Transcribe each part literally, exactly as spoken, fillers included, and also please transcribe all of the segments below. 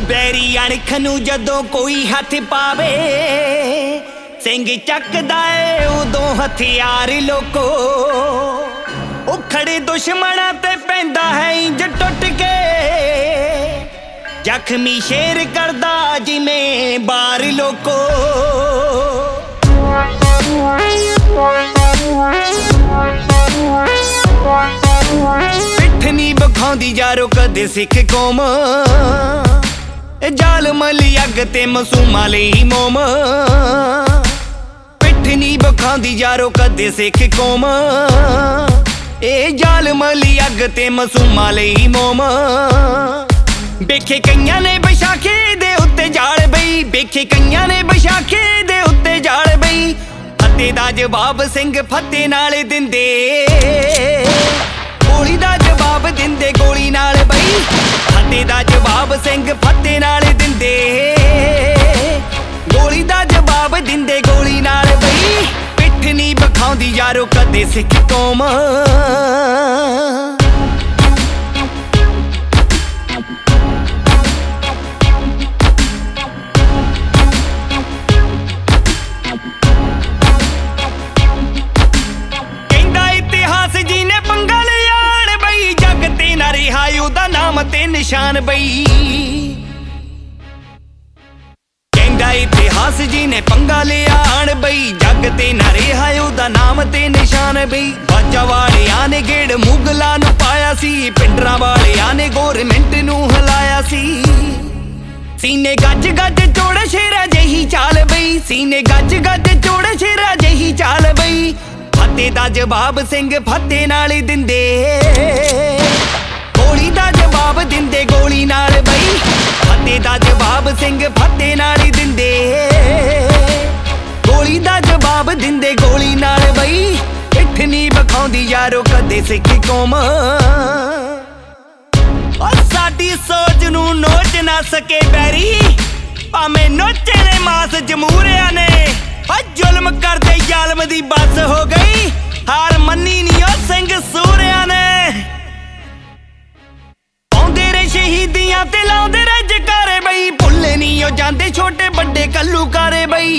बैरी अणख नूं जदों कोई हथ पावे सिंह चकदा है उदों हथियार लोको उखड़े दुश्मनां ते पैंदा है इंज टुट के जख्मी शेर करदा जिमें बार लोको पिठ नी बखाउंदी यारो कदे सिख कौम जालम लई अग ते मासूमां लई मोम पिठ नी बखाउंदी यारो कदे सिख कौम ए जालम लई अग ते मासूमां लई मोम बेखे कईयां ने बशाखे दे उत्ते जाल बई बेखे कईयां ने बशाखे दे उत्ते जाल बई फते दा जवाब सिंह फते नाल दिंदे गोली दा जवाब दिंदे गोली नाल बई फते दा जवाब सिंह फते नाल दिंदे गोली दा जवाब दिंदे गोली नाल बई पिठ नी बखाउंदी यारो कदे सिख कौम ते निशान बई कहंदा इतिहास जी ने पंगा लिया आण बई जग ते ना रिहा ओदा नाम ते निशान बई बाजा वालियां ने गेड़ मुगलां नूं पाया सी पिंडरां वालियां ने गौरमेंट नूं हिलाया सी सीने गज गज चोड़ शेरा जही चाल बई सीने गज गज चोड़ शेरा जही चाल बई फते दा जवाब सिंह फते नाल दिंदे गोली दा जवाब दिंदे गोली नाल बई फते दा जवाब सिंह फते नाल दिंदे गोली दा जवाब दिंदे गोली नाल बई पिठ नी बखाउंदी यारो कदे सिख कौम और साडी सोच नूं नोच ना सके बैरी भावें नोचे ने मास जमूरिया ने जुल्म करदे जालम दी बस हो गई हार मन्नी नी ओ सिंह सूरिया ने शहीदियां ते लाउंदे रे जकारे बई भुल्ले नी ओ जांदे छोटे बड़े कल्लूकारे बई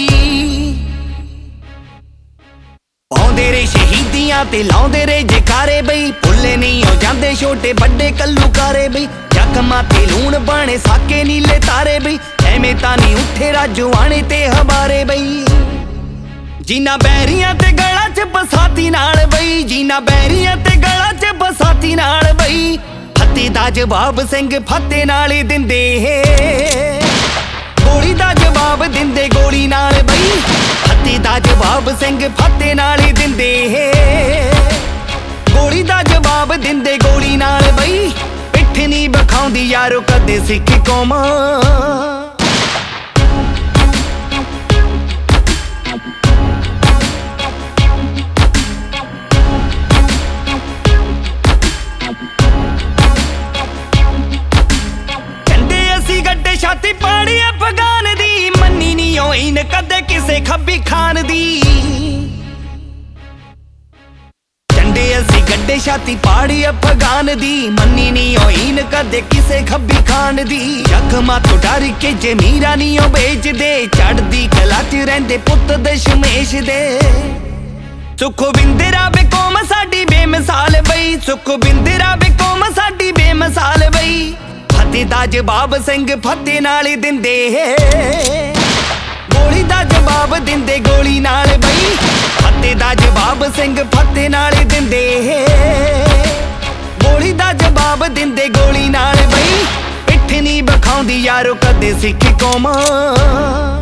पाउंदे रे शहीदियां ते लाउंदे रे जकारे बई भुल्ले नी ओ जांदे छोटे बड़े कल्लूकारे बई जख्मां ते लूण बाणे साके नीले तारे बई एवें तां नी उठे राजू आणे ते हबारे बई जिन्ना बैरियां ते गला च बसाती नाल बई जिन्ना बैरियां ते गला च बसाती नाल बई फते दा जवाब सिंह फते नाल दिंदे गोली दा जवाब दिंदे गोली नाल बई फते दा जवाब सिंह फते नाल दिंदे गोली दा जवाब दिंदे गोली नाल बई पिठ नी बखाउंदी यारो कदे सिख कौम छाती पाड़ी अफगान दी मन्नी नी होईन कदे किसे खब्बी खान दी झंडे असी गड्डे छाती पाड़ी अफगान दी मन्नी नी होईन कदे किसे खब्बी खान दी जख्मां तो डर के जे मीरा नी ओ बेचदे चढ़दी कला च रहिंदे पुत्त दशमेश दे सुखविंदरा बे कौम साडी बेमिसाल बई सुखविंदरा बे कौम साडी बेमिसाल बई फते दा जवाब सिंह फते नाल दिंदे गोली दा जवाब दिंदे गोली नाल बई फते दा जवाब सिंह फते नाल दिंदे गोली दा जवाब दिंदे गोली नाल बई पिठ नी बखाउंदी यारो कदे सिख कौम